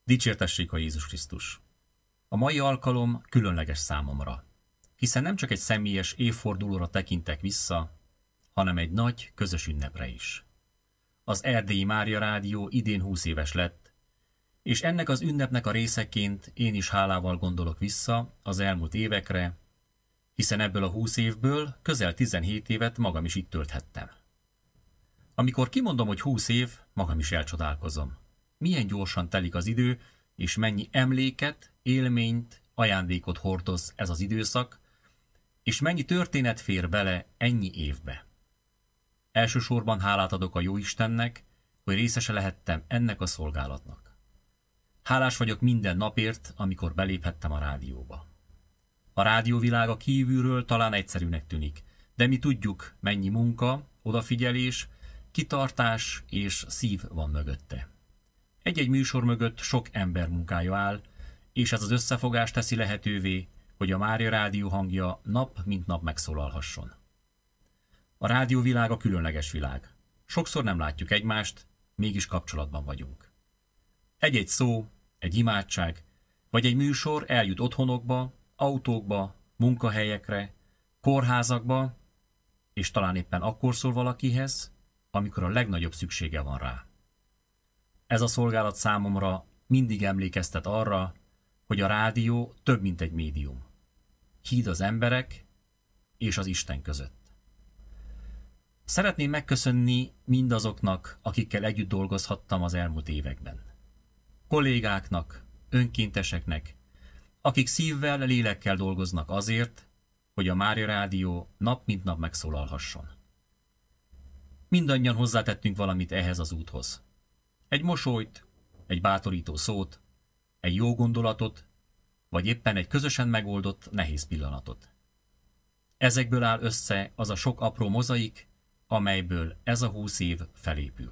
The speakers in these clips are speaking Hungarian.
Dicsértessék a Jézus Krisztus! A mai alkalom különleges számomra, hiszen nem csak egy személyes évfordulóra tekintek vissza, hanem egy nagy, közös ünnepre is. Az Erdélyi Mária Rádió idén 20 éves lett, és ennek az ünnepnek a részeként én is hálával gondolok vissza az elmúlt évekre, hiszen ebből a 20 évből közel 17 évet magam is itt tölthettem. Amikor kimondom, hogy 20 év, magam is elcsodálkozom. Milyen gyorsan telik az idő, és mennyi emléket, élményt, ajándékot hordoz ez az időszak, és mennyi történet fér bele ennyi évbe. Elsősorban hálát adok a Jóistennek, hogy részese lehettem ennek a szolgálatnak. Hálás vagyok minden napért, amikor beléphettem a rádióba. A rádióvilága kívülről talán egyszerűnek tűnik, de mi tudjuk, mennyi munka, odafigyelés, kitartás és szív van mögötte. Egy-egy műsor mögött sok ember munkája áll, és ez az összefogás teszi lehetővé, hogy a Mária Rádió hangja nap mint nap megszólalhasson. A rádióvilága különleges világ. Sokszor nem látjuk egymást, mégis kapcsolatban vagyunk. Egy-egy szó, egy imádság, vagy egy műsor eljut otthonokba, autókba, munkahelyekre, kórházakba, és talán éppen akkor szól valakihez, amikor a legnagyobb szüksége van rá. Ez a szolgálat számomra mindig emlékeztet arra, hogy a rádió több, mint egy médium. Híd az emberek és az Isten között. Szeretném megköszönni mindazoknak, akikkel együtt dolgozhattam az elmúlt években. Kollégáknak, önkénteseknek, akik szívvel, lélekkel dolgoznak azért, hogy a Mária Rádió nap mint nap megszólalhasson. Mindannyian hozzátettünk valamit ehhez az úthoz. Egy mosolyt, egy bátorító szót, egy jó gondolatot, vagy éppen egy közösen megoldott nehéz pillanatot. Ezekből áll össze az a sok apró mozaik, amelyből ez a 20 év felépül.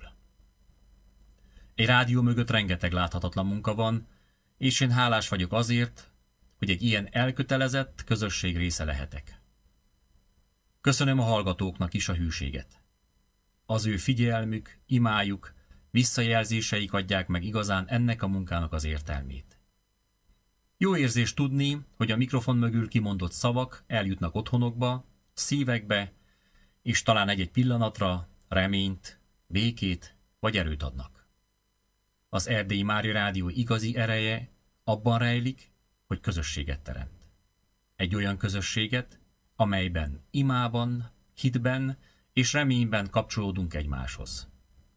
Egy rádió mögött rengeteg láthatatlan munka van, és én hálás vagyok azért, hogy egy ilyen elkötelezett közösség része lehetek. Köszönöm a hallgatóknak is a hűséget. Az ő figyelmük, imájuk, visszajelzéseik adják meg igazán ennek a munkának az értelmét. Jó érzés tudni, hogy a mikrofon mögül kimondott szavak eljutnak otthonokba, szívekbe, és talán egy-egy pillanatra reményt, békét vagy erőt adnak. Az Erdélyi Mária Rádió igazi ereje abban rejlik, hogy közösséget teremt. Egy olyan közösséget, amelyben imában, hitben és reményben kapcsolódunk egymáshoz.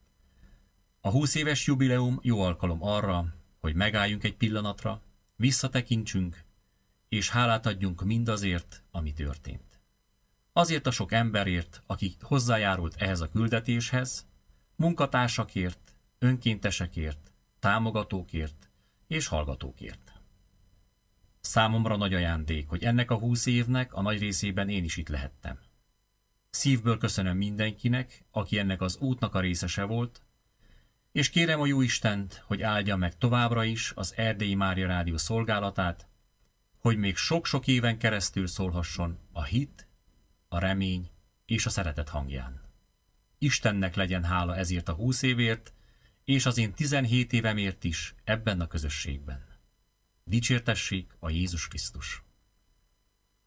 A 20 éves jubileum jó alkalom arra, hogy megálljunk egy pillanatra, visszatekintsünk, és hálát adjunk mindazért, ami történt. Azért a sok emberért, aki hozzájárult ehhez a küldetéshez, munkatársakért, önkéntesekért, támogatókért és hallgatókért. Számomra nagy ajándék, hogy ennek a 20 évnek a nagy részében én is itt lehettem. Szívből köszönöm mindenkinek, aki ennek az útnak a részese volt, és kérem a Jóistent, hogy áldja meg továbbra is az Erdélyi Mária Rádió szolgálatát, hogy még sok-sok éven keresztül szólhasson a hit, a remény és a szeretet hangján. Istennek legyen hála ezért a 20 évért, és az én 17 évemért is ebben a közösségben. Dicsértessék a Jézus Krisztus!